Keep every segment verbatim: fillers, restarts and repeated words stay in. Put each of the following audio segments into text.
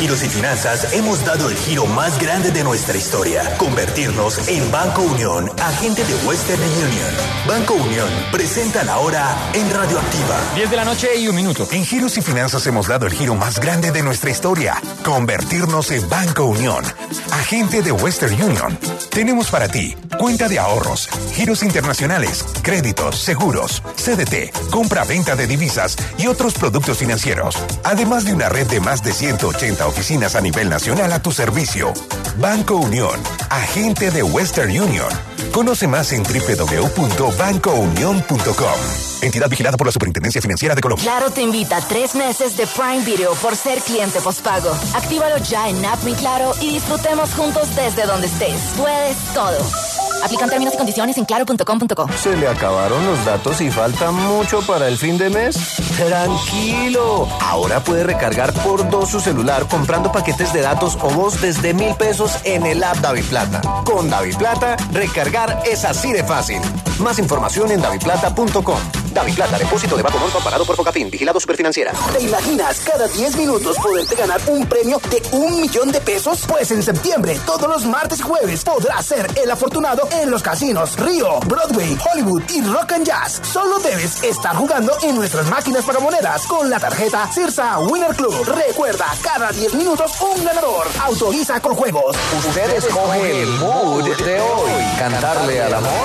Giros y Finanzas hemos dado el giro más grande de nuestra historia. Convertirnos en Banco Unión, agente de Western Union. Banco Unión presenta la hora en Radioactiva. diez de la noche y un minuto. En Giros y Finanzas hemos dado el giro más grande de nuestra historia. Convertirnos en Banco Unión, agente de Western Union. Tenemos para ti cuenta de ahorros, giros internacionales, créditos, seguros, C D T, compra-venta de divisas y otros productos financieros. Además de una red de más de ciento ochenta oficinas a nivel nacional a tu servicio. Banco Unión, agente de Western Union. Conoce más en doble u doble u doble u punto banco unión punto com. Entidad vigilada por la Superintendencia Financiera de Colombia. Claro te invita a tres meses de Prime Video por ser cliente postpago. Actívalo ya en App Mi Claro y disfrutemos juntos desde donde estés. Puedes todo. Aplican términos y condiciones en claro punto com punto co. ¿Se le acabaron los datos y falta mucho para el fin de mes? ¡Tranquilo! Ahora puede recargar por dos su celular comprando paquetes de datos o voz desde mil pesos en el app DaviPlata. Con DaviPlata, recargar es así de fácil. Más información en daviplata punto com. DaviPlata, depósito de bajo monto amparado por Focafin, vigilado Superfinanciera. ¿Te imaginas cada diez minutos poderte ganar un premio de un millón de pesos? Pues en septiembre, todos los martes y jueves, podrás ser el afortunado en los casinos Río, Broadway, Hollywood y Rock and Jazz. Solo debes estar jugando en nuestras máquinas pagamonedas con la tarjeta Cirsa Winner Club. Recuerda, cada diez minutos un ganador. Autoriza con juegos. Usted escoge el mood de hoy. ¿Cantarle al amor?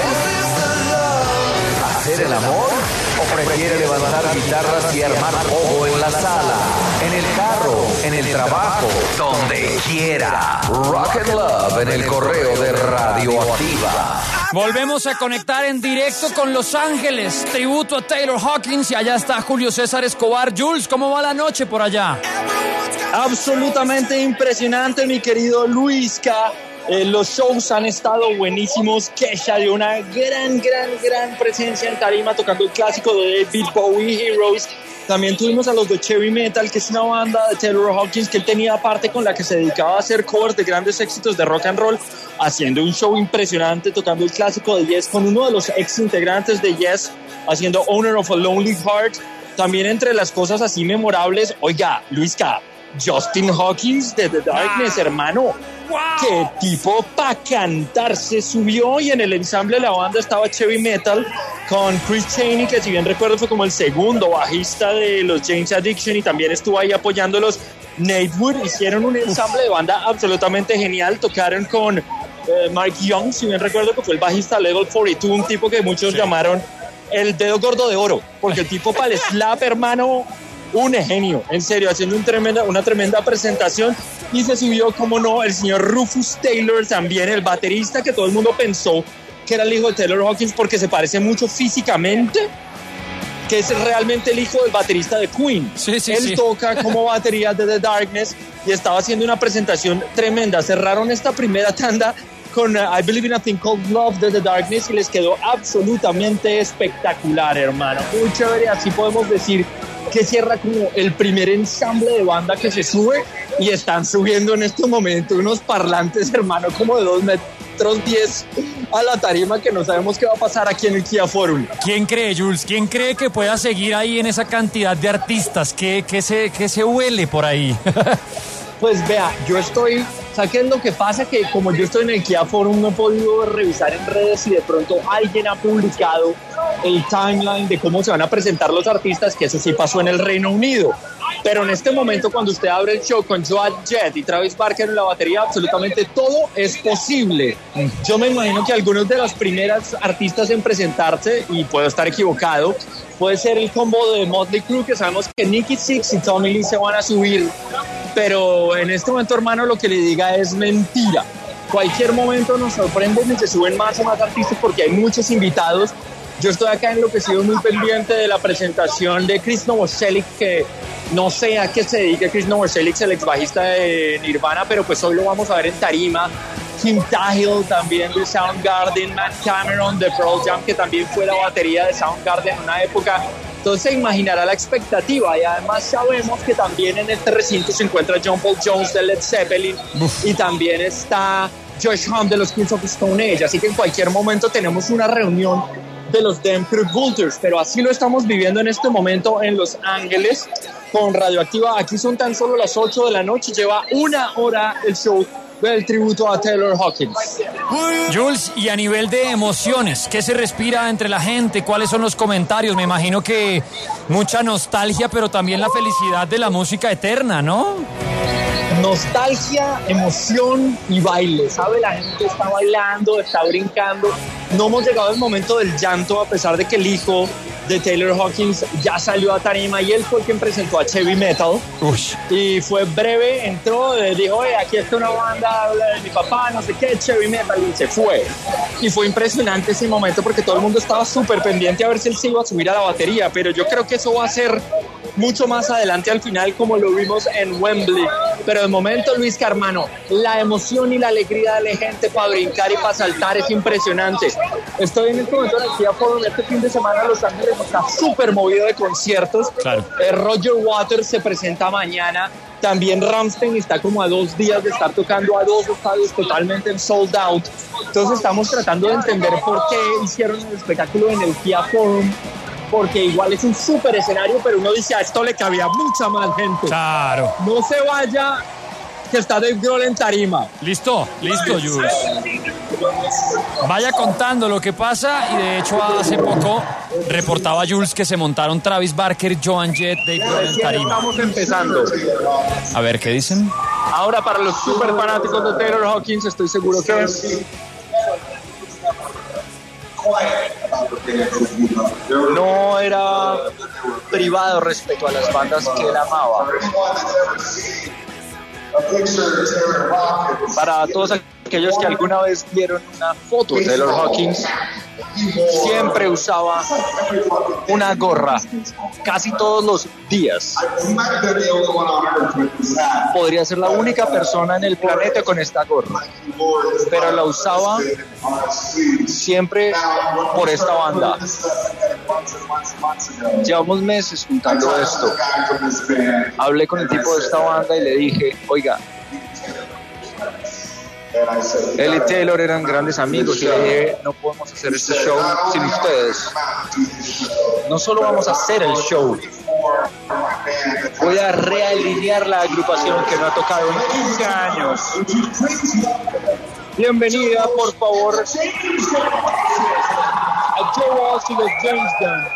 ¿Hacer el amor? ¿O prefiere levantar guitarras y armar ojo en la sala, en el carro, en el trabajo, donde quiera? Rock and Love en el correo de Radioactiva. Volvemos a conectar en directo con Los Ángeles. Tributo a Taylor Hawkins y allá está Julio César Escobar. Jules, ¿cómo va la noche por allá? Absolutamente impresionante, mi querido Luisca. Eh, los shows han estado buenísimos. Kesha dio una gran, gran, gran presencia en tarima tocando el clásico de David Bowie, Heroes. También tuvimos a los de Cherry Metal, que es una banda de Taylor Hawkins que él tenía aparte con la que se dedicaba a hacer covers de grandes éxitos de rock and roll, haciendo un show impresionante tocando el clásico de Yes con uno de los ex integrantes de Yes, haciendo Owner of a Lonely Heart. También entre las cosas así memorables, oiga, Luisca, Justin Hawkins de The Darkness, ah, hermano. Wow. Qué tipo para cantar. Se subió y en el ensamble de la banda estaba Cherry Metal con Chris Chaney, que si bien recuerdo fue como el segundo bajista de los James Addiction, y también estuvo ahí apoyándolos Nate Wood. Hicieron un ensamble de banda absolutamente genial. Tocaron con eh, Mark Young, si bien recuerdo que fue el bajista de Level cuarenta y dos, un tipo que muchos sí. llamaron el dedo gordo de oro, porque el tipo para el slap, hermano, un genio, en serio, haciendo un tremenda, una tremenda presentación. Y se subió, como no, el señor Rufus Taylor también, el baterista que todo el mundo pensó que era el hijo de Taylor Hawkins porque se parece mucho físicamente, que es realmente el hijo del baterista de Queen. Sí, sí, Él sí. toca como batería de The Darkness y estaba haciendo una presentación tremenda. Cerraron esta primera tanda con uh, I Believe in a Thing Called Love de The Darkness y les quedó absolutamente espectacular, hermano. Muy chévere, así podemos decir que cierra como el primer ensamble de banda que se sube, y están subiendo en estos momentos unos parlantes, hermano, como de dos metros diez a la tarima, que no sabemos qué va a pasar aquí en el Kia Forum. ¿Quién cree, Jules? ¿Quién cree que pueda seguir ahí en esa cantidad de artistas? ¿Qué, qué, se, qué se huele por ahí? Pues vea, yo estoy... ¿Sabes qué es lo que pasa? Que como yo estoy en el Kia Forum, no he podido revisar en redes si de pronto alguien ha publicado el timeline de cómo se van a presentar los artistas, que eso sí pasó en el Reino Unido. Pero en este momento, cuando usted abre el show con Joan Jett y Travis Barker en la batería, absolutamente todo es posible. Yo me imagino que algunos de los primeros artistas en presentarse, y puedo estar equivocado, puede ser el combo de Motley Crue, que sabemos que Nicky Six y Tommy Lee se van a subir. Pero en este momento, hermano, lo que le diga es mentira. Cualquier momento nos sorprenden y se suben más y más artistas porque hay muchos invitados. Yo estoy acá enloquecido, muy pendiente de la presentación de Chris Novoselic, que no sé a qué se dedica Chris Novoselic, el ex bajista de Nirvana, pero pues hoy lo vamos a ver en tarima. Kim Tahill también de Soundgarden, Matt Cameron de Pearl Jam, que también fue la batería de Soundgarden en una época. Entonces se imaginará la expectativa, y además sabemos que también en este recinto se encuentra John Paul Jones de Led Zeppelin. Uf. Y también está Josh Homme de los Queens of Stone Age, así que en cualquier momento tenemos una reunión de los Damn Crude Vultures, pero así lo estamos viviendo en este momento en Los Ángeles. con Radioactiva. Aquí son tan solo las ocho de la noche, lleva una hora el show del tributo a Taylor Hawkins. Jules, y a nivel de emociones, ¿qué se respira entre la gente? ¿Cuáles son los comentarios? Me imagino que mucha nostalgia, pero también la felicidad de la música eterna, ¿no? Nostalgia, emoción y baile, ¿sabe? La gente está bailando, está brincando. No hemos llegado al momento del llanto, a pesar de que el hijo de Taylor Hawkins ya salió a tarima y él fue quien presentó a Heavy Metal. Uy. Y fue breve, entró, dijo, oye, aquí está una banda de mi papá, no sé qué, Heavy Metal, y se fue. Y fue impresionante ese momento porque todo el mundo estaba súper pendiente a ver si él se iba a subir a la batería, pero yo creo que eso va a ser mucho más adelante al final, como lo vimos en Wembley. Pero de momento, Luis Carmano, la emoción y la alegría de la gente para brincar y para saltar es impresionante. Estoy en este momento en el Kia Forum. Este fin de semana Los Ángeles está súper movido de conciertos. Claro. eh, Roger Waters se presenta mañana. También Rammstein está como a dos días de estar tocando a dos estadios totalmente en sold out. Entonces estamos tratando de entender por qué hicieron el espectáculo en el Kia Forum, porque igual es un súper escenario, pero uno dice, a esto le cabía mucha más gente. Claro. No se vaya, que está Dave Grohl en tarima. Listo, listo, Jules. Vaya contando lo que pasa, y de hecho hace poco reportaba Jules que se montaron Travis Barker, Joan Jett, Dave Grohl en tarima. Estamos empezando. A ver, ¿qué dicen? Ahora, para los súper fanáticos de Taylor Hawkins, estoy seguro que no era privado respecto a las bandas que él amaba. Para todos aquellos que alguna vez vieron una foto de Taylor Hawkins, siempre usaba una gorra, casi todos los días. Podría ser la única persona en el planeta con esta gorra, pero la usaba siempre por esta banda. Llevamos meses juntando esto. Hablé con el tipo de esta banda y le dije, oiga, él y Taylor eran grandes amigos y le dije, no podemos hacer este show sin ustedes. No solo vamos a hacer el show, voy a realinear la agrupación que me ha tocado en quince años. Bienvenida, por favor, a Joe Walsh y los James Gunn.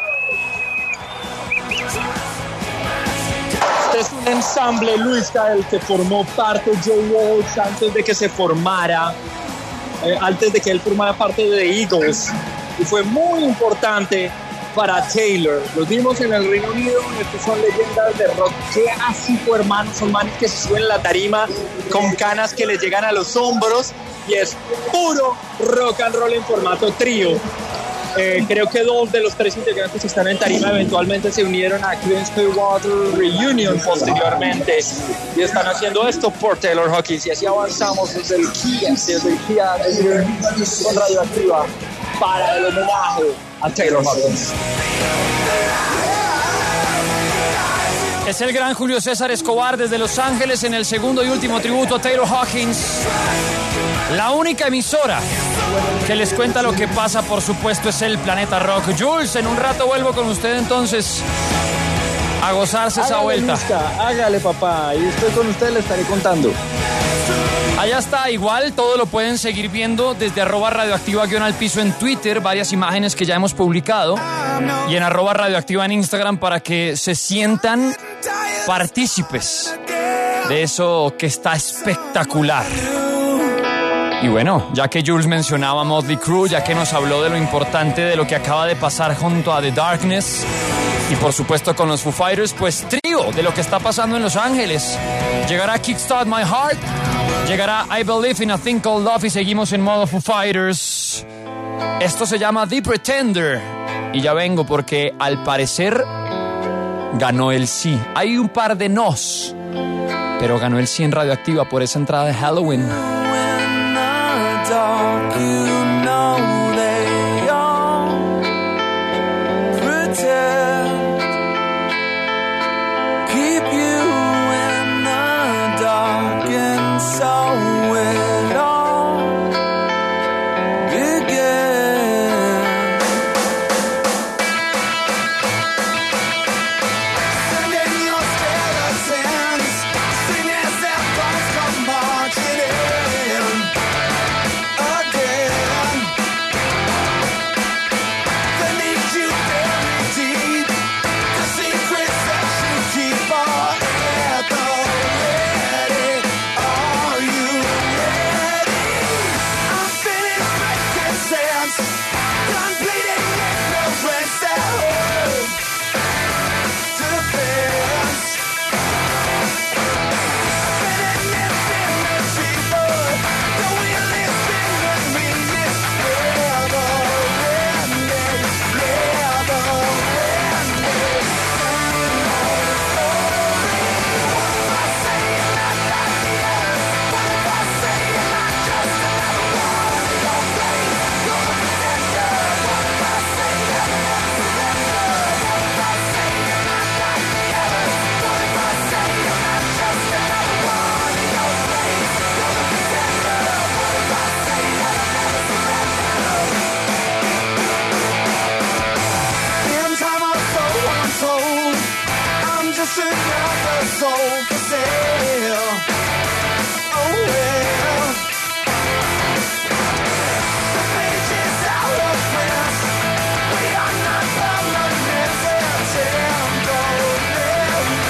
Este es un ensamble, Luis, del que formó parte Joe Walsh antes de que se formara, eh, antes de que él formara parte de The Eagles, y fue muy importante para Taylor. Los vimos en el Reino Unido. Estos son leyendas de rock clásico, hermanos. Son manes que se suben a la tarima con canas que les llegan a los hombros, y es puro rock and roll en formato trío. Eh, creo que dos de los tres integrantes que están en tarima eventualmente se unieron a Creedence Clearwater Reunion posteriormente, y están haciendo esto por Taylor Hawkins. Y así avanzamos desde el Kia, desde el Kia desde con Radioactiva para el homenaje a Taylor Hawkins. Es el gran Julio César Escobar desde Los Ángeles en el segundo y último tributo a Taylor Hawkins. La única emisora que les cuenta lo que pasa, por supuesto, es el Planeta Rock. Jules, en un rato vuelvo con usted entonces a gozarse hágale, esa vuelta. Luzca, hágale, papá, y estoy con usted, le estaré contando. Allá está, igual todo lo pueden seguir viendo desde arroba radioactiva guión al piso en Twitter, varias imágenes que ya hemos publicado, y en arroba radioactiva en Instagram, para que se sientan partícipes de eso que está espectacular. Y bueno, ya que Jules mencionaba Motley Crue, ya que nos habló de lo importante de lo que acaba de pasar junto a The Darkness, y por supuesto con los Foo Fighters, pues trío de lo que está pasando en Los Ángeles. Llegará Kickstart My Heart, llegará I Believe in a Thing Called Love, y seguimos en modo Foo Fighters. Esto se llama The Pretender, y ya vengo porque al parecer ganó el sí. Hay un par de nos, pero ganó el sí en Radioactiva por esa entrada de Halloween. Dark, you know they all pretend, keep you in the dark, and so it all began. Send in your just another soul for sale. Oh well. The page is out of print. We are not permanent. We're temporary,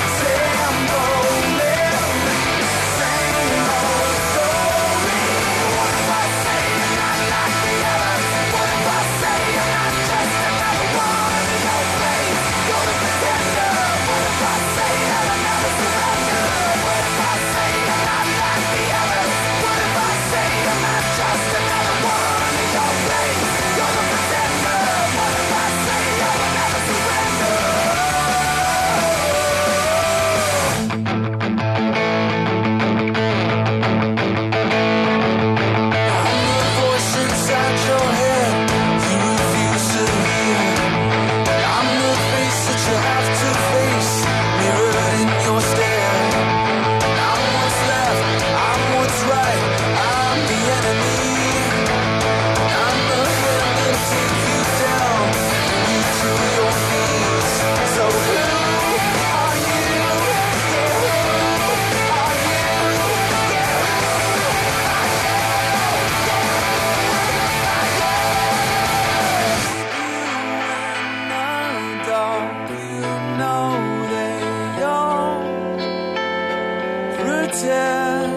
temporary. Same old story. What if I say you're not like the others? What if I say you're not just another one in your place? You're the pretender. What if I say I'll never surrender? What if I say you're not like the others? What if I say you're not just another one in your place? You're the pretender. What if I say I'll never surrender? I'm the voice inside your head you refuse to hear. I'm the face that you have to face, mirror in your stare. I'm what's left, I'm what's right, I'm the enemy. I'm the hand that takes you down, you to your knees. So who are you? Yeah, who are you? Yeah, dark, you know they all pretend.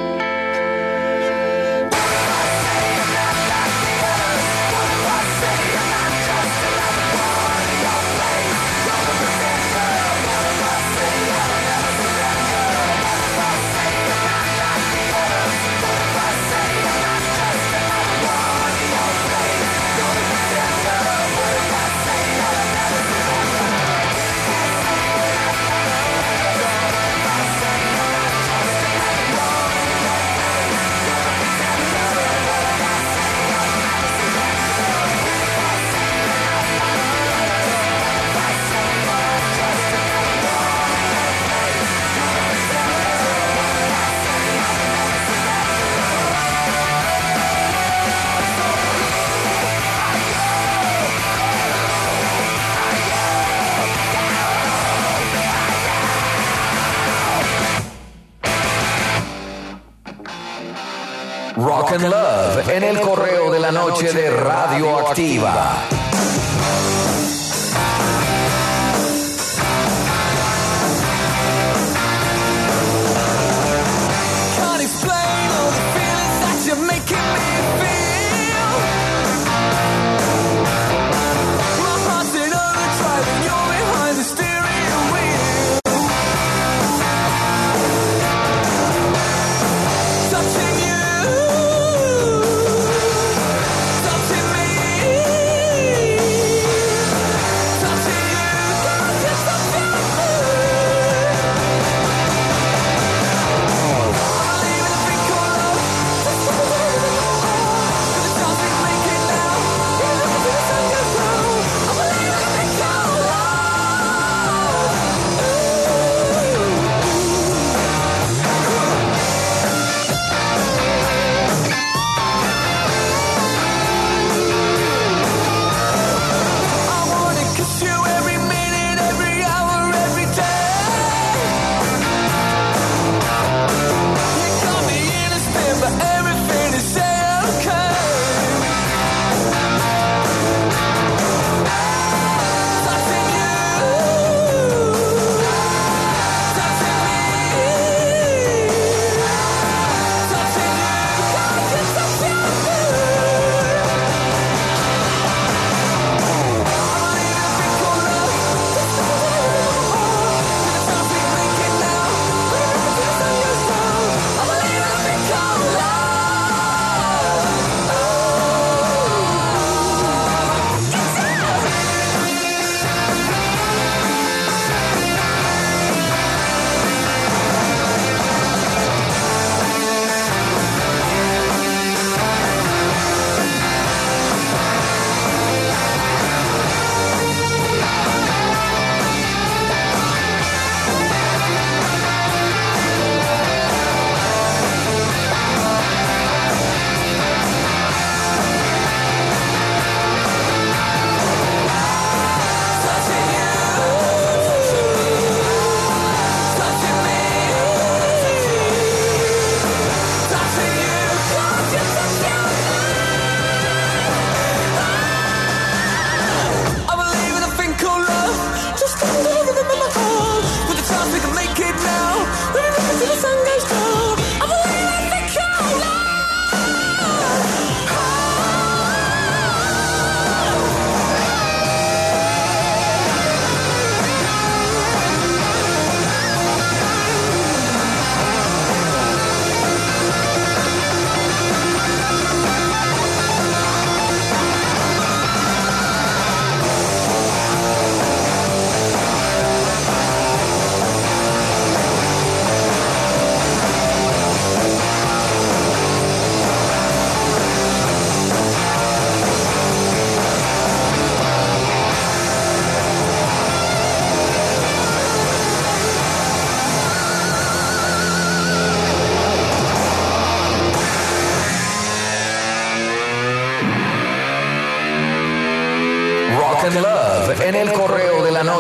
Rock and Love en el correo de la noche de Radioactiva. Can't explain all the feelings that you're making me feel. My heart's in overdrive and you're behind the steering wheel. Touching you, touching me.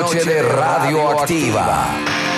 noche de Radioactiva.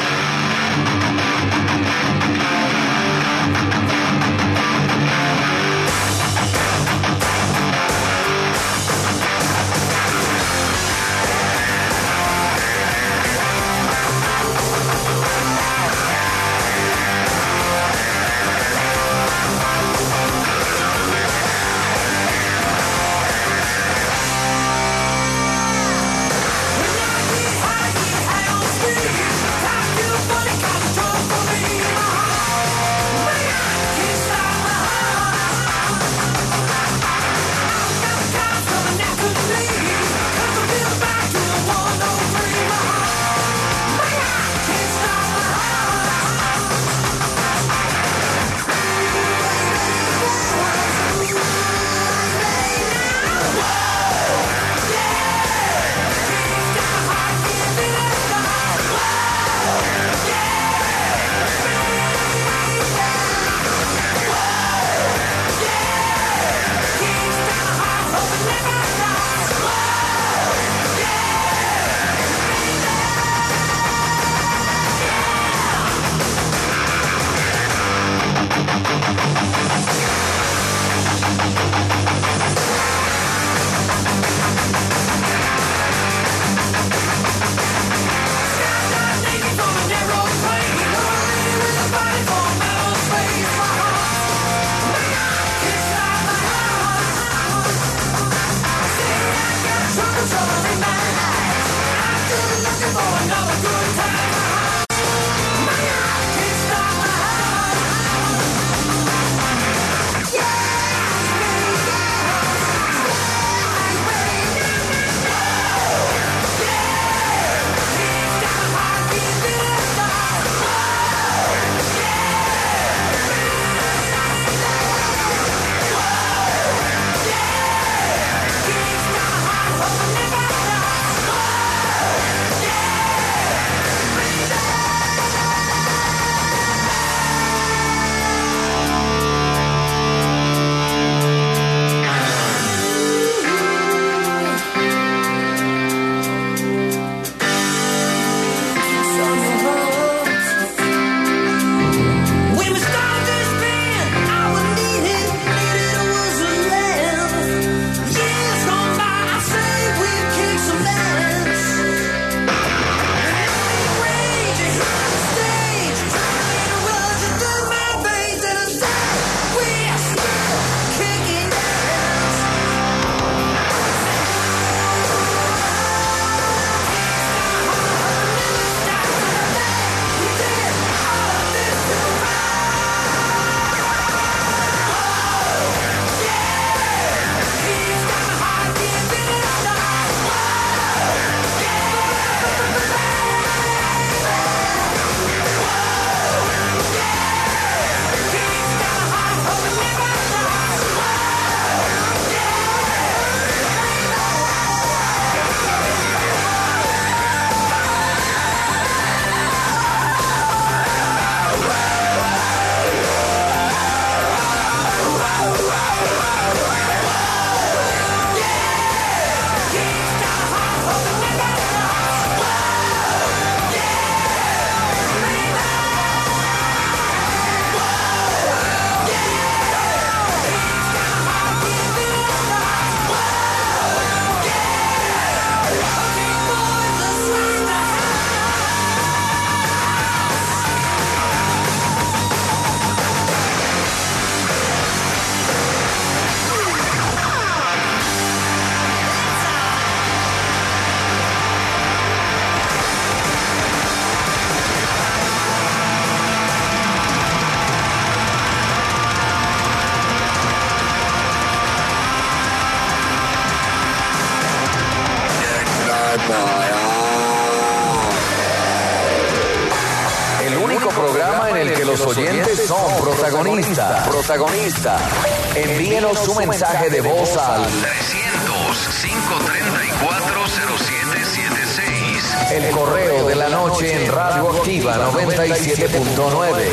El único programa en el que los oyentes son protagonistas. Protagonistas. Envíenos su mensaje de voz al trescientos, cinco treinta y cuatro, cero siete siete seis. El correo de la noche en Radioactiva noventa y siete punto nueve.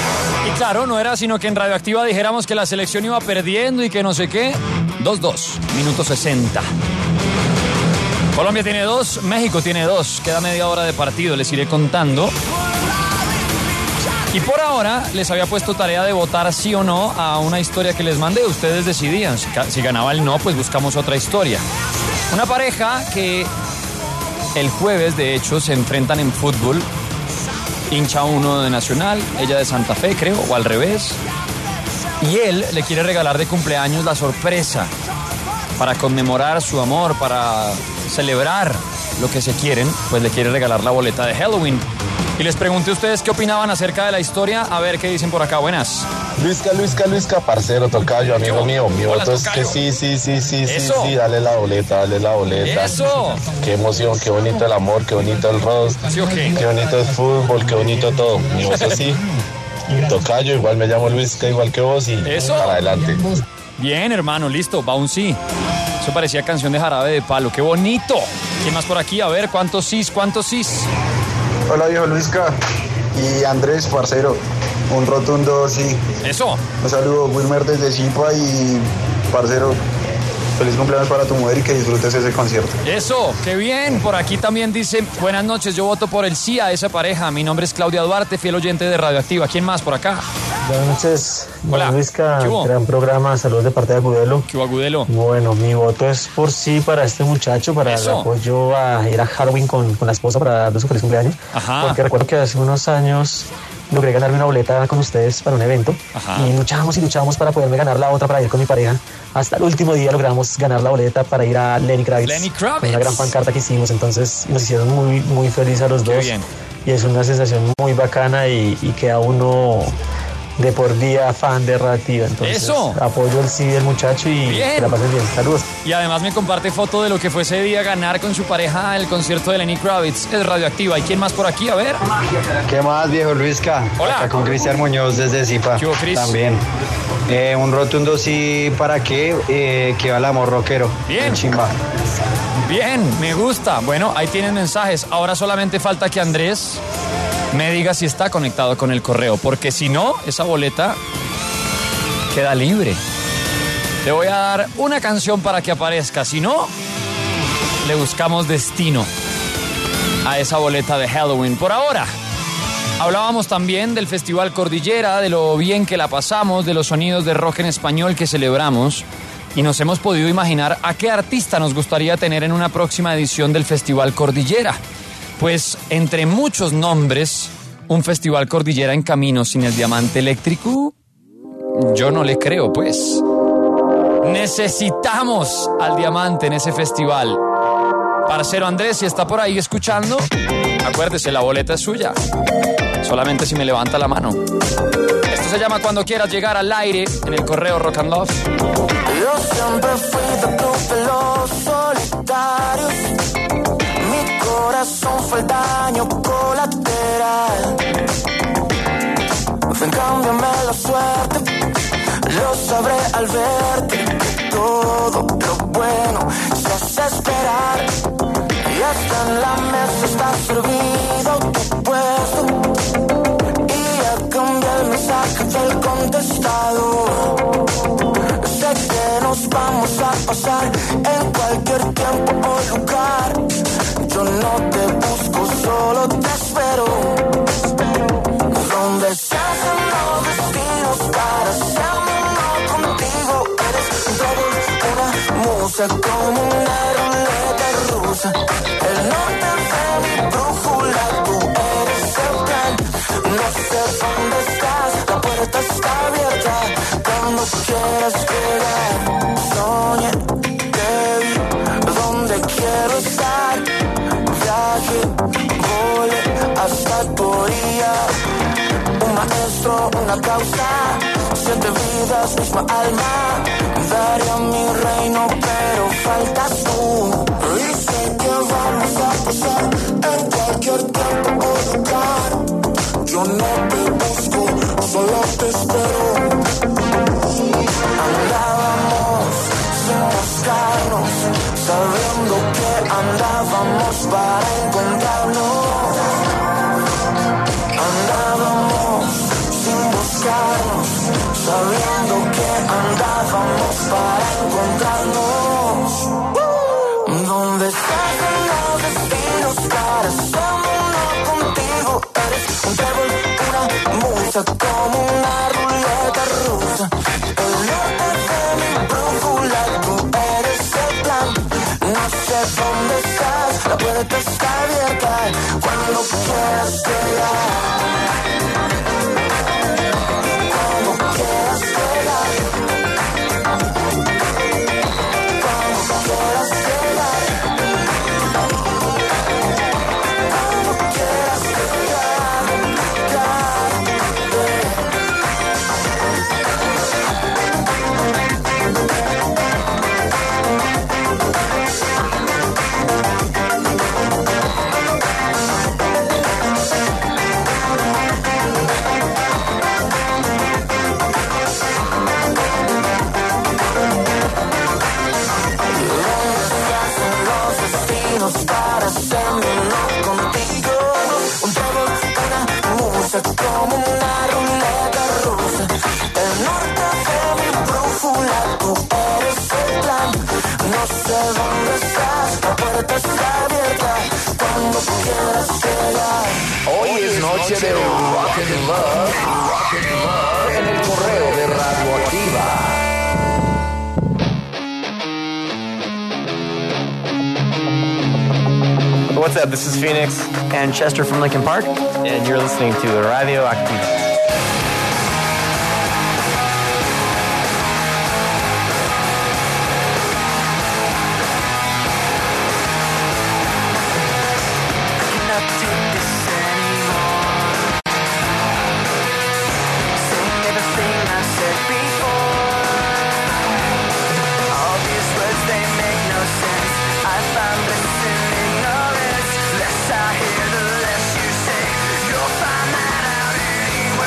Y claro, no era sino que en Radioactiva dijéramos que la selección iba perdiendo y que no sé qué. dos dos, minuto sesenta. Colombia tiene dos, México tiene dos. Queda media hora de partido, les iré contando. Y por ahora les había puesto tarea de votar sí o no a una historia que les mandé. Ustedes decidían. Si, si ganaba el no, pues buscamos otra historia. Una pareja que el jueves, de hecho, se enfrentan en fútbol. Hincha uno de Nacional, ella de Santa Fe, creo, o al revés. Y él le quiere regalar de cumpleaños la sorpresa para conmemorar su amor, para celebrar lo que se quieren, pues le quiere regalar la boleta de Halloween. Y les pregunté a ustedes qué opinaban acerca de la historia. A ver qué dicen por acá. Buenas. Luisca, Luisca, Luisca, parcero, tocayo, amigo Yo. mío. Mi Hola, voto es tocayo. que sí, sí, sí, sí, sí, Eso. sí, dale la boleta, dale la boleta. Eso. Qué emoción, qué bonito el amor, qué bonito el roast, ¿Sí o qué? qué bonito el fútbol, qué bonito todo. Mi voto sí. Tocayo, igual me llamo Luisca, igual que vos y Eso. para adelante. Bien, hermano, listo, va un sí. Eso parecía canción de Jarabe de Palo. ¡Qué bonito! ¿Quién más por aquí? A ver, ¿cuántos sís? ¿Cuántos sís? Hola viejo Luisca y Andrés, parcero, un rotundo sí. Eso. Un saludo, Wilmer desde Chipa y parcero, feliz cumpleaños para tu mujer y que disfrutes ese concierto. Eso, qué bien. Por aquí también dice, buenas noches, yo voto por el sí a esa pareja. Mi nombre es Claudia Duarte, fiel oyente de Radioactiva. ¿Quién más por acá? Buenas noches, Hola. Luisca, ¿Qué hubo? gran programa, saludos de parte de Agudelo. ¿Qué hubo, Agudelo? Bueno, mi voto es por sí para este muchacho, para Eso. el apoyo a ir a Halloween con, con la esposa para darle su feliz cumpleaños. Ajá. Porque recuerdo que hace unos años logré ganarme una boleta con ustedes para un evento. Ajá. Y luchamos y luchamos para poderme ganar la otra para ir con mi pareja. Hasta el último día logramos ganar la boleta para ir a Lenny Kravitz. Lenny Kravitz. Con una gran pancarta que hicimos, entonces nos hicieron muy, muy felices a los Qué dos. bien. Y es una sensación muy bacana y, y queda uno de por vida fan de Radioactiva. Entonces, Eso. apoyo el sí del muchacho y Bien. que la pasen bien. Saludos. Y además me comparte foto de lo que fue ese día ganar con su pareja el concierto de Lenny Kravitz. Es Radioactiva. ¿Y quién más por aquí? A ver. ¿Qué más, viejo Luisca? Hola. Acá con Cristian Muñoz desde Zipa. ¿Qué hubo, Cris? También. Eh, un rotundo sí para qué, eh, que va el amor rockero. Bien. En Chimba. Bien, me gusta. Bueno, ahí tienen mensajes. Ahora solamente falta que Andrés me diga si está conectado con el correo, porque si no, esa boleta queda libre. Le voy a dar una canción para que aparezca. Si no, le buscamos destino a esa boleta de Halloween. Por ahora, hablábamos también del Festival Cordillera, de lo bien que la pasamos, de los sonidos de rock en español que celebramos. Y nos hemos podido imaginar a qué artista nos gustaría tener en una próxima edición del Festival Cordillera. Pues entre muchos nombres, un Festival Cordillera en camino sin el diamante eléctrico, yo no le creo, pues. Necesitamos al diamante en ese festival. Parcero Andrés, si está por ahí escuchando, acuérdese, la boleta es suya. Solamente si me levanta la mano. Esto se llama Cuando Quieras Llegar al Aire en el correo Rock and Love. Yo siempre fui del club de los solitarios. Mi corazón fue el daño colateral. Ven, cámbiame la suerte. Lo sabré al verte. Todo lo bueno se hace esperar. Y hasta en la mesa está servido tu puesto. Y ya cambié el mensaje del contestador. Sé que nos vamos a pasar en cualquier tiempo o lugar. Yo no te busco, solo te espero. Donde se hacen los destinos para siempre no contigo. Eres todo una musa como una ruleta rusa. El norte de mi brújula, tú eres el plan. No sé dónde estás, la puerta está abierta. Cuando quieras llegar, soñé, te vi, donde quiero estar. Viaje, volé hasta tu orilla. Un maestro, una causa, siete vidas, misma alma. Daría mi reino, pero faltas tú. Y sé que vamos a pasar en cualquier tiempo o lugar. Yo no te busco, solo te espero. Andábamos sin buscarnos, sabiendo que andábamos para encontrarnos. Andábamos sin buscarnos, sabiendo que andábamos para encontrarnos. ¿Dónde estás? mucha como una ruleta rusa. El norte de mi brújula, tú eres el plan. No sé dónde estás, la puerta está abierta cuando quieras llegar. Cuando quieras llegar. Cuando quieras llegar. Cuando quieras llegar. Para hacerlo contigo, un juego, una musa como una ruleta rusa. El norte de mi brújula, tú eres el plan. No sé dónde estás, la puerta está abierta cuando quieras llegar. Hoy es noche de Rock and Love, Rock and Love en el correo de Radioactiva. What's up? This is Phoenix and Chester from Linkin Park, and you're listening to Radio Activa. I hear the less you say, you'll find that out anyway.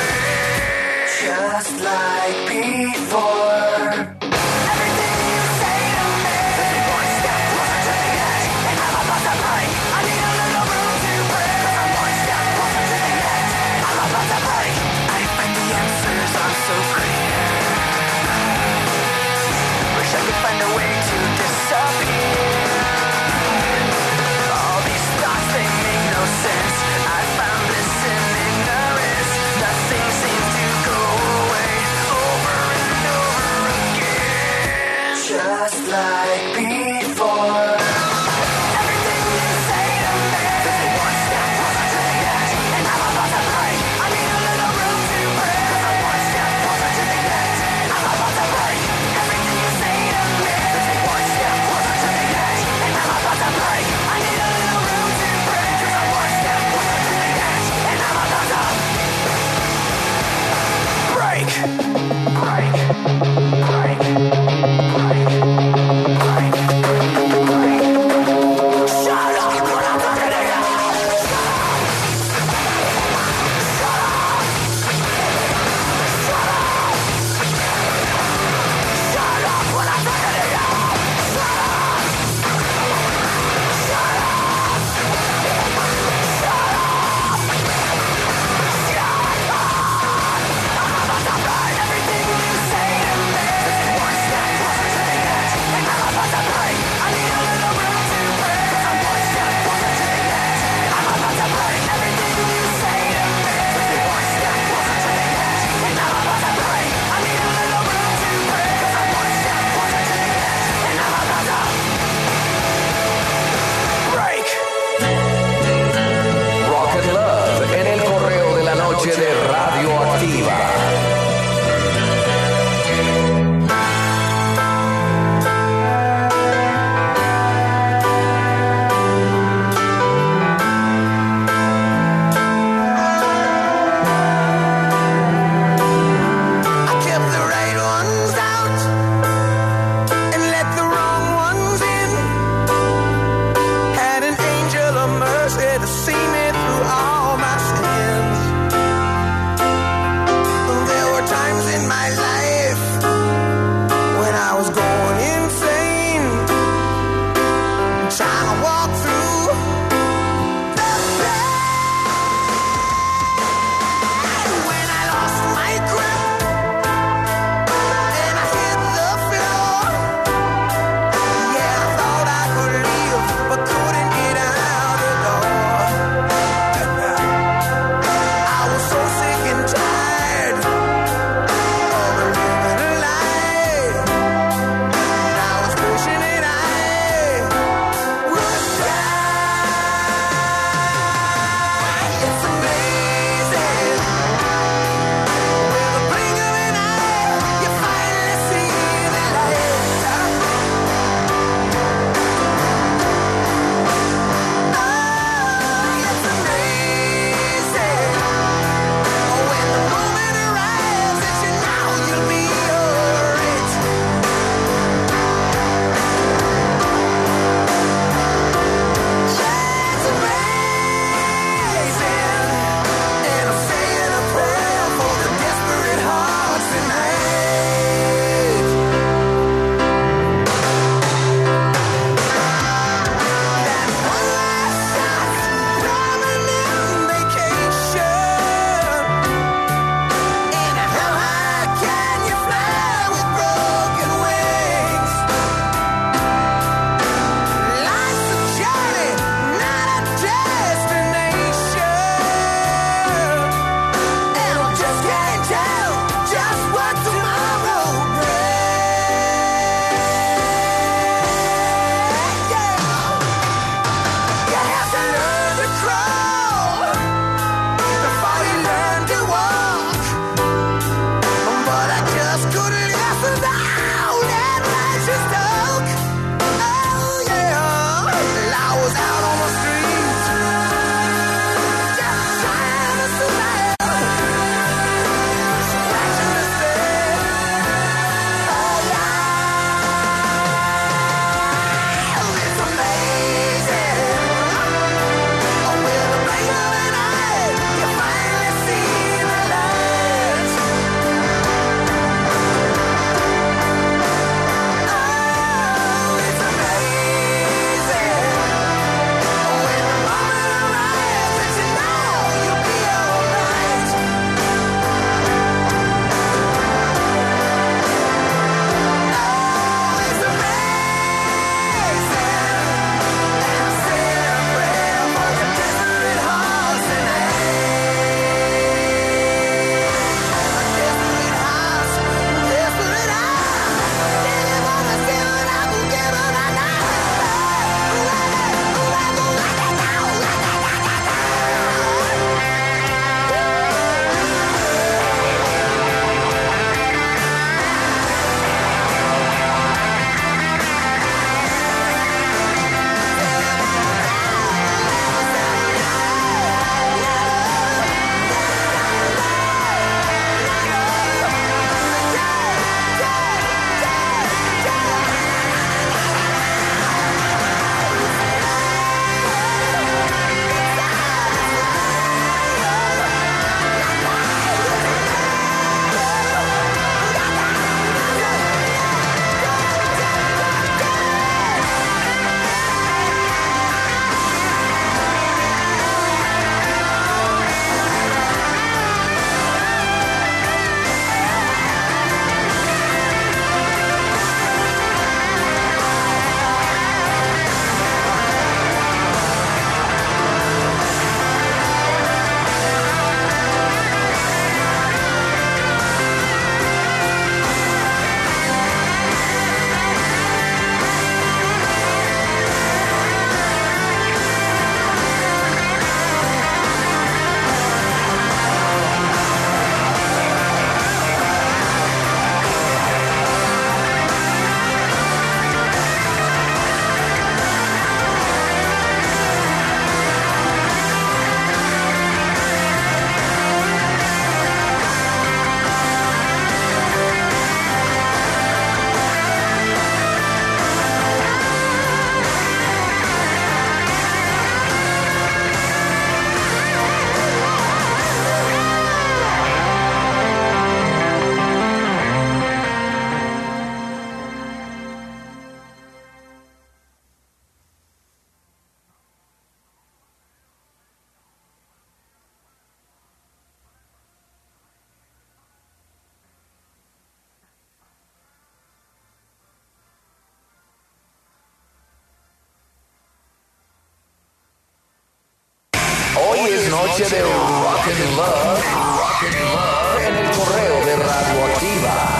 noche de Rock and Love, Rock and Love en el correo de Radioactiva.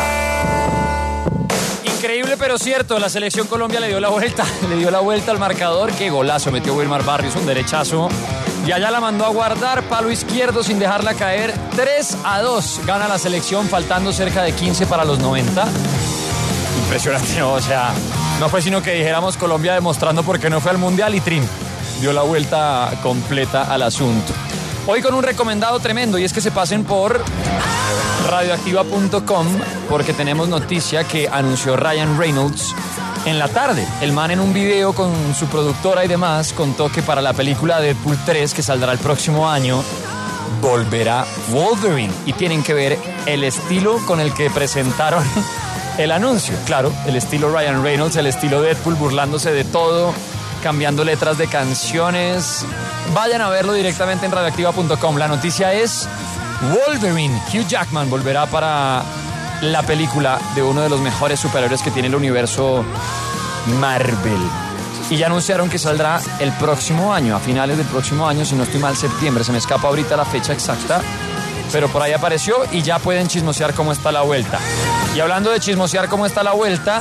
Increíble pero cierto, la selección Colombia le dio la vuelta, le dio la vuelta al marcador. Qué golazo metió Wilmar Barrios, un derechazo. Y allá la mandó a guardar, palo izquierdo sin dejarla caer. tres a dos gana la selección, faltando cerca de quince para los noventa. Impresionante, ¿no? O sea, no fue sino que dijéramos Colombia demostrando por qué no fue al Mundial y trin, dio la vuelta completa al asunto. Hoy con un recomendado tremendo, y es que se pasen por radioactiva punto com porque tenemos noticia que anunció Ryan Reynolds en la tarde. El man en un video con su productora y demás contó que para la película Deadpool tres, que saldrá el próximo año, volverá Wolverine. Y tienen que ver el estilo con el que presentaron el anuncio. Claro, el estilo Ryan Reynolds, el estilo Deadpool, burlándose de todo, cambiando letras de canciones. Vayan a verlo directamente en radioactiva punto com. La noticia es: Wolverine, Hugh Jackman, volverá para la película de uno de los mejores superhéroes que tiene el universo Marvel. Y ya anunciaron que saldrá el próximo año, a finales del próximo año, si no estoy mal, septiembre. Se me escapa ahorita la fecha exacta, pero por ahí apareció y ya pueden chismosear cómo está la vuelta. Y hablando de chismosear cómo está la vuelta,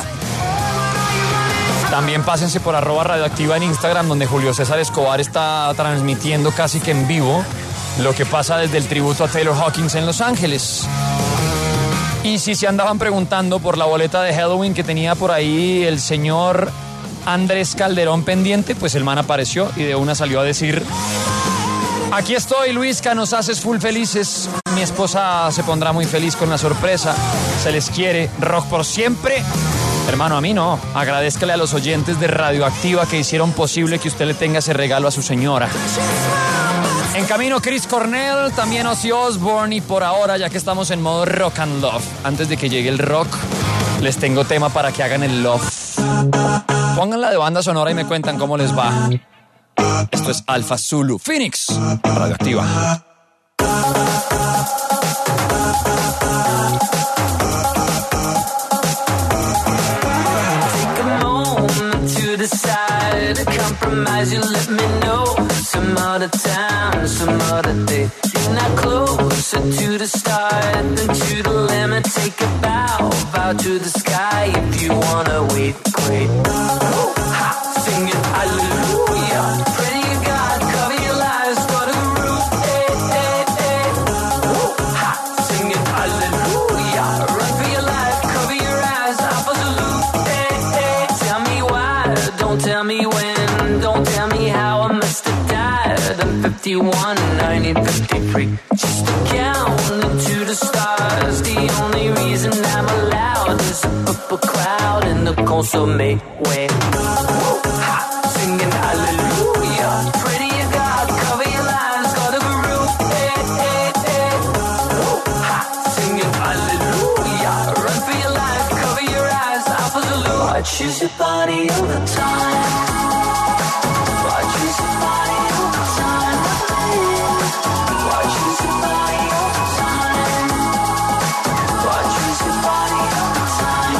también pásense por arroba radioactiva en Instagram, donde Julio César Escobar está transmitiendo casi que en vivo lo que pasa desde el tributo a Taylor Hawkins en Los Ángeles. Y si se andaban preguntando por la boleta de Halloween que tenía por ahí el señor Andrés Calderón pendiente, pues el man apareció y de una salió a decir: aquí estoy, Luisca, nos haces full felices. Mi esposa se pondrá muy feliz con la sorpresa. Se les quiere, rock por siempre. Hermano, a mí no. Agradézcale a los oyentes de Radioactiva que hicieron posible que usted le tenga ese regalo a su señora. En camino Chris Cornell, también Ozzy Osbourne, y por ahora, ya que estamos en modo rock and love, antes de que llegue el rock, les tengo tema para que hagan el love. Pónganla de banda sonora y me cuentan cómo les va. Esto es Alpha Zulu Phoenix, Radioactiva. Take a moment to decide, compromise, you let me know. Some other time, some other day. Not closer to the start than to the limit. Take a bow, bow to the sky. If you wanna wait, great. Ha, sing it, hallelujah. Pray to God, cover your lives, start a groove. Eh, eh, eh. Ha, sing it, hallelujah. Run for your life, cover your eyes, Alpha Zulu. Eh, eh. Tell me why, don't tell me when, don't tell me how I must have died. I'm fifty-one, nineteen fifty-three. Just a count into the stars. The only reason I'm allowed is a purple cloud in the consomme way. Ha, singing hallelujah. Pray to your God, cover your lives, got a groove. Eh, eh, eh. Ha, singing hallelujah. Run for your life, cover your eyes, Alpha Zulu. I choose your body all the time. I choose your body all the time. I choose your body all the time. I choose your body all the time.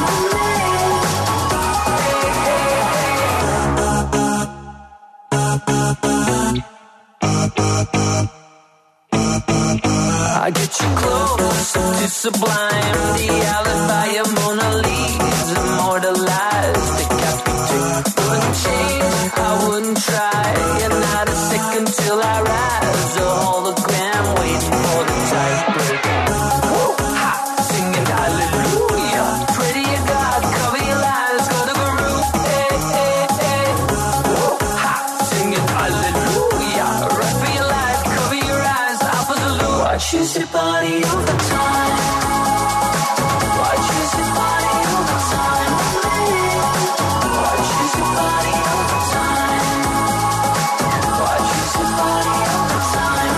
I get you close to sublime. The alibi of Mona Lisa, immortalized, decapitate. Wouldn't change, I wouldn't try. And not a second till I rise. A hologram waiting for the tight break. Ha, singing hallelujah. Pray to your God, cover your lies, go to Guru. Eh, eh, eh. Ha, singing hallelujah. Run for your life, cover your eyes, Alpha Zulu. I choose your body all the time. I choose your body all the time. I choose your body all the time. I choose your body all the time.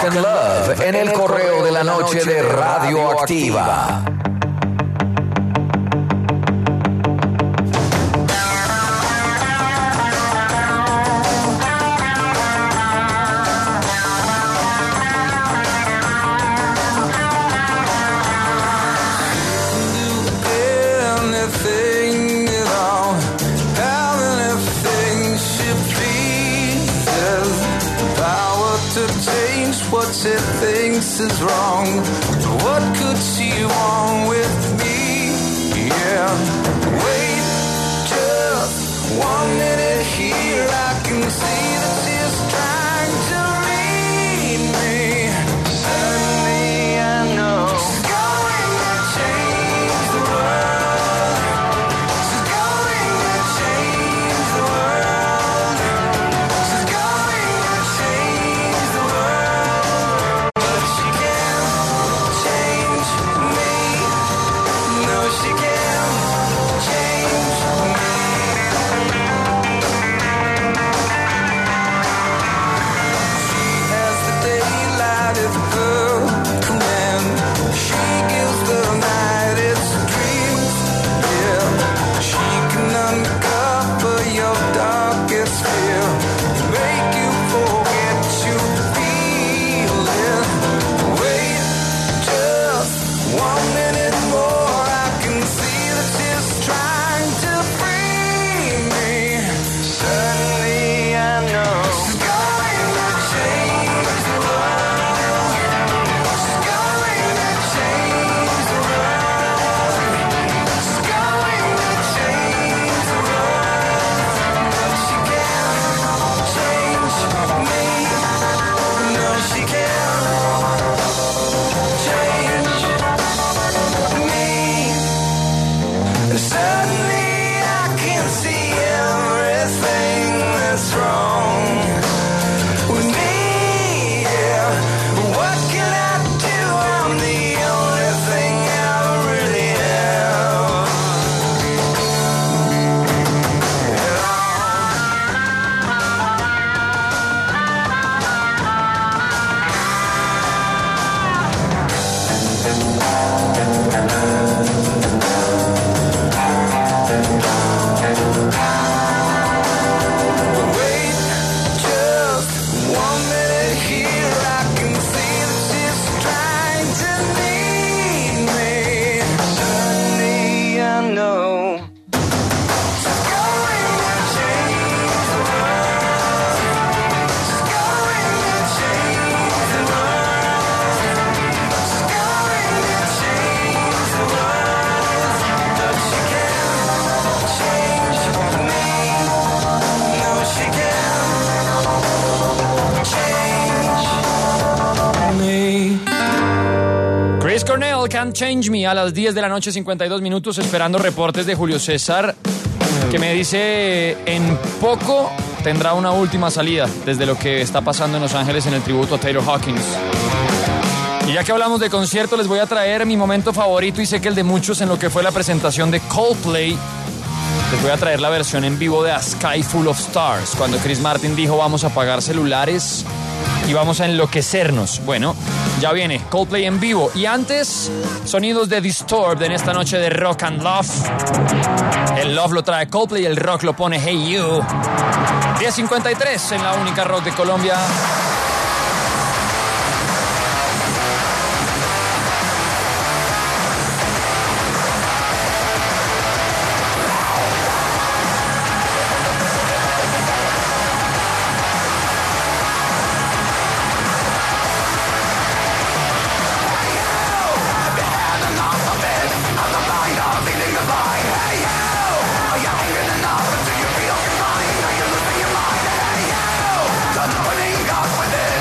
Rock and Love en el correo de la noche de Radioactiva. What it thinks is wrong. What could she want with me? Yeah. Wait just one minute here. I can see that she's trying to read me. Suddenly I know she's going to change the world. She's going to change the world. She's going to change the world. Can't Change Me a las diez de la noche, cincuenta y dos minutos, esperando reportes de Julio César, que me dice en poco tendrá una última salida desde lo que está pasando en Los Ángeles en el tributo a Taylor Hawkins. Y ya que hablamos de concierto, les voy a traer mi momento favorito y sé que el de muchos en lo que fue la presentación de Coldplay. Les voy a traer la versión en vivo de A Sky Full of Stars, cuando Chris Martin dijo vamos a apagar celulares y vamos a enloquecernos. Bueno, ya viene Coldplay en vivo. Y antes, sonidos de Disturbed en esta noche de Rock and Love. El Love lo trae Coldplay y el Rock lo pone Hey You. diez cincuenta y tres en la única rock de Colombia. Don't know what you got with it.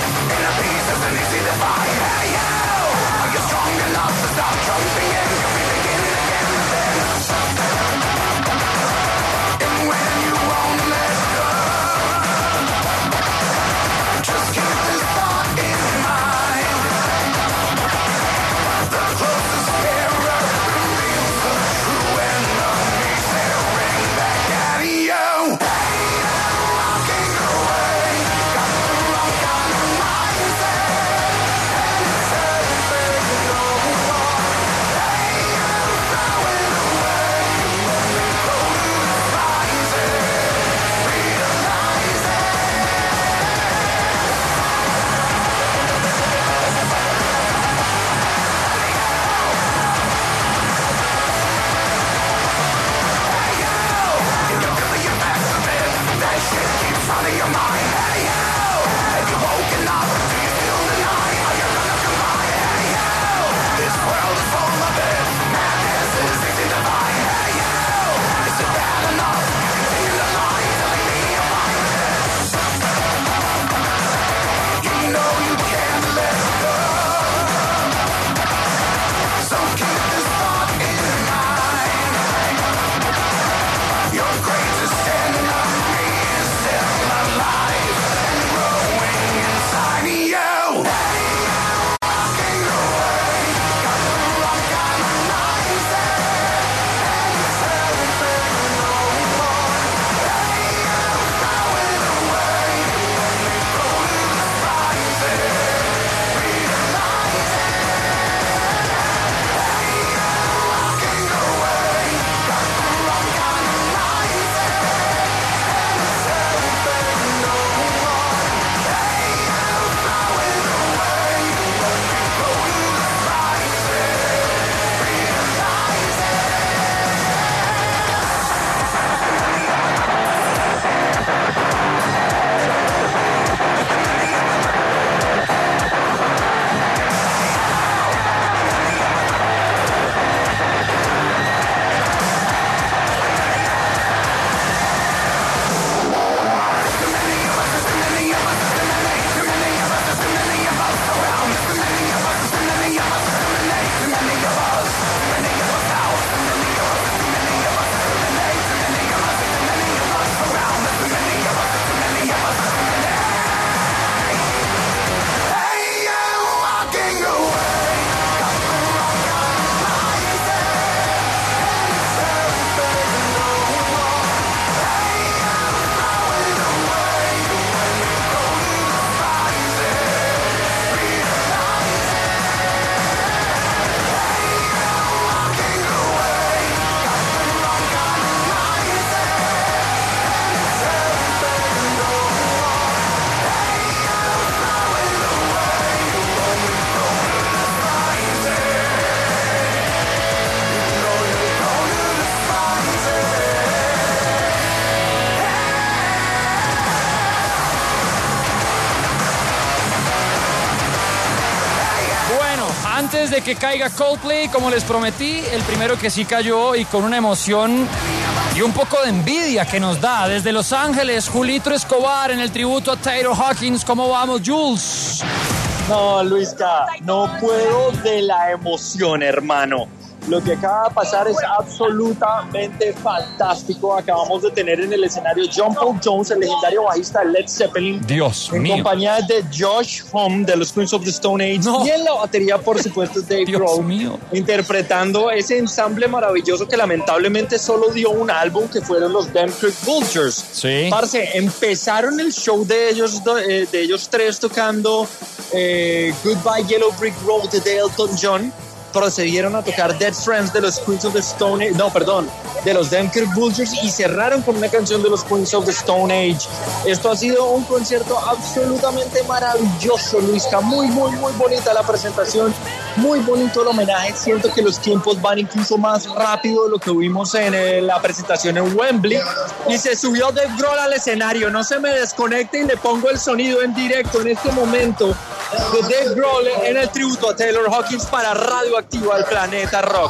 Antes de que caiga Coldplay, como les prometí, el primero que sí cayó y con una emoción y un poco de envidia que nos da desde Los Ángeles, Julito Escobar en el tributo a Taylor Hawkins. ¿Cómo vamos, Jules? No, Luisca, no puedo de la emoción, hermano. Lo que acaba de pasar es absolutamente fantástico. Acabamos de tener en el escenario John Paul Jones, el legendario bajista de Led Zeppelin. Dios en mío. compañía de Josh Homme de los Queens of the Stone Age. No. Y en la batería, por supuesto, Dave Dios Grohl, mío. interpretando ese ensamble maravilloso que lamentablemente solo dio un álbum, que fueron los Dunkirk Vultures. Sí. Parce, empezaron el show de ellos, de, de ellos tres tocando eh, Goodbye Yellow Brick Road de Elton John. Procedieron a tocar Dead Friends de los Queens of the Stone Age, no, perdón, de los Dunkirk Vultures, y cerraron con una canción de los Queens of the Stone Age. Esto ha sido un concierto absolutamente maravilloso, Luisca, muy, muy, muy bonita la presentación, muy bonito el homenaje. Siento que los tiempos van incluso más rápido de lo que vimos en eh, la presentación en Wembley, y se subió Dave Grohl al escenario. No se me desconecte y le pongo el sonido en directo en este momento de Dave Grohl en el tributo a Taylor Hawkins para Radio Activa al Planeta Rock.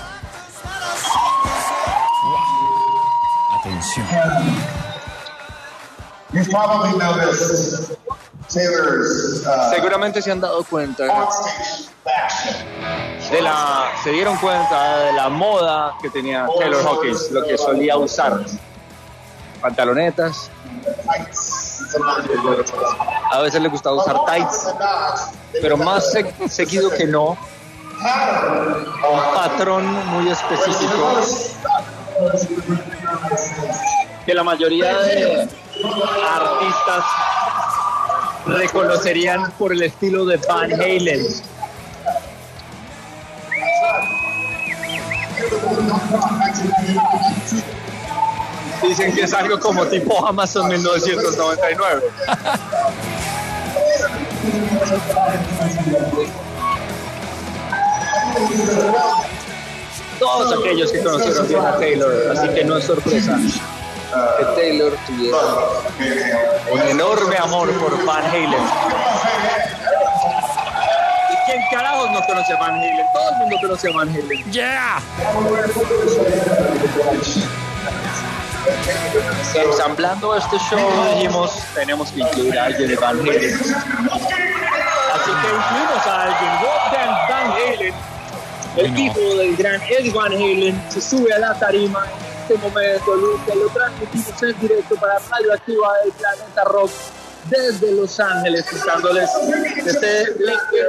Atención. You probably know this. Taylor's, uh, Seguramente se han dado cuenta de la, se dieron cuenta de la moda que tenía Taylor Hawkins, lo que solía usar. Pantalonetas. A veces le gustaba usar tights, pero más se- seguido que no, un patrón muy específico que la mayoría de artistas reconocerían por el estilo de Van Halen. Dicen que es algo como tipo Amazon mil novecientos noventa y nueve. Todos aquellos que conocieron bien a Taylor, así que no es sorpresa que Taylor tuviera un enorme amor por Van Halen. ¿Y quién carajos no conoce a Van Halen? Todo el mundo conoce a Van Halen. Yeah. Ensamblando este show dijimos, tenemos que incluir a alguien de Van Halen. Así que incluimos a alguien, Wolfgang Van Halen, el hijo del gran Eddie Van Halen, se sube a la tarima en este momento, Luis, que lo transmitimos en directo para Radio Activa del Planeta Rock desde Los Ángeles, cantándoles desde